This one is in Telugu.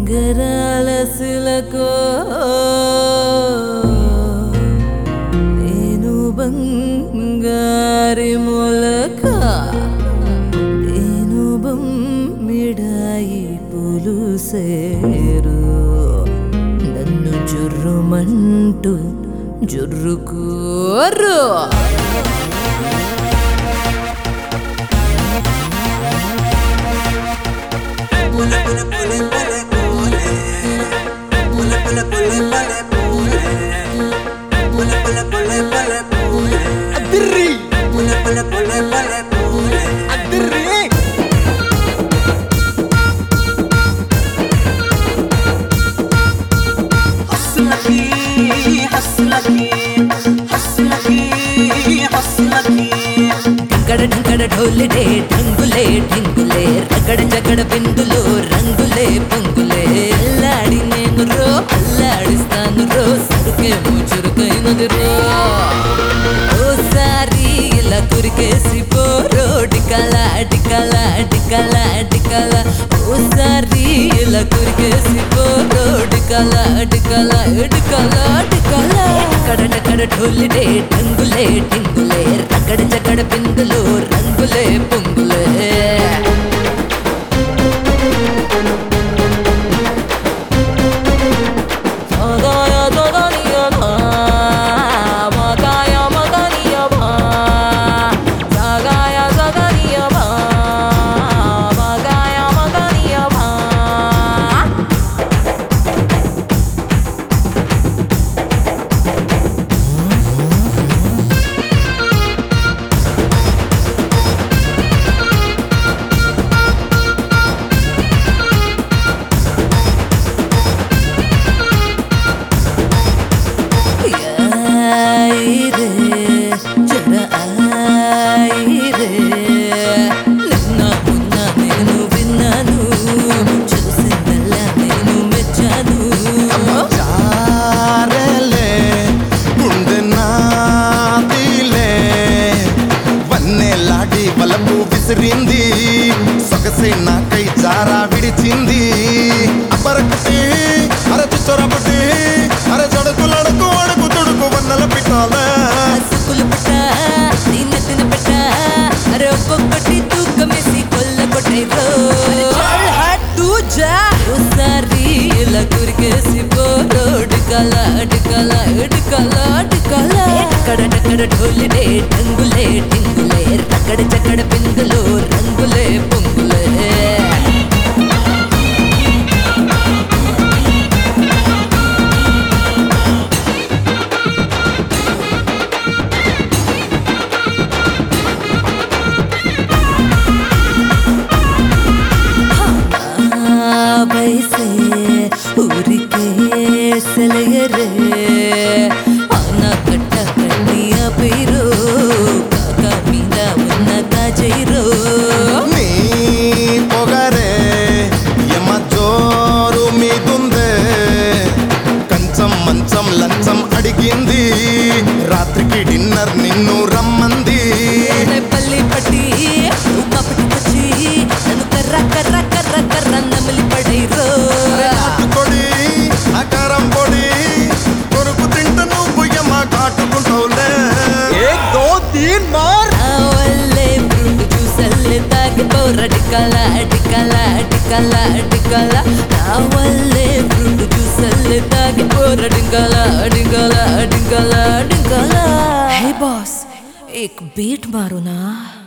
ఉంగరాల శిలకో నేను బంగారి మొలక నేను బొమ్మిడాయి పులుసేరు నన్ను జుర్రుమంటూ జుర్రుకోరు ढोलडे ढंगुले ढिंगुले रगड़ जगड़ बिंदुलो रंगुले पंगुले अल्लाड़ी नेनु रो अल्लाडिस्तानु रो सरुके मुचुरुकैनदि रो ओ सारी इला कुरिकेसी पोरो डिकला डिकला डिकला डिकला ओ सारी इला कुरिकेसी पोरो डिकला डिकला डिकला डिकला कड़ ढोलडे ढंगुले ढिंगुले रगड़ जगड़ बिंदुलो रंगुले पुंगुले విసిరింది సొగసే నాకై జారా విడిచింది అపరకుటి అరచి చొరబుటి అర జడుకు లడుకు అడుగు తుడుకు వన్నల పిట్టాల సుకులు పట్ట నిన్నతిన పట్ట అరే ఒక్కొక్కటి తూకమేసి కొల్ల కొట్టైరో హట్టు జా ఓసారి ఇలా కురికేసి పోరో డికల డికల డికల డికల కడ ఢోలడే ఢంగులే ఢింగులే రగడ జగడ బిందులో రంగులే పొంగులే వయసే ఊరికే సెలయరే అనా కట్ట కన్నియ పేరు కాక మీద ఉన్న తాజైరో నీ పొగరే యమ జోరు మీదుందే కంచం మంచం లంచం అడిగింది రాత్రికి డిన్నర్ నిన్ను రమ్మంది పల్లి పట్టి ఉమ్మపటి వచ్చి నన్ను కర్ర కర్ర కర్ర కర్ర నమిలి పడైరో కొడి ఆకారం పొడి కొరుకు తింట నువ్వు యమ కాటుకుంటావులే एक दो तीन मार వల్లే ఫ్రూట్ జ్యూసల్లే తాగిపోర డికల డికల డికల డికల నా వల్లే ఫ్రూట్ జ్యూసల్లే తాగిపోర డికల డికల డికల డికల హే బాస్ एक बीट मारो ना।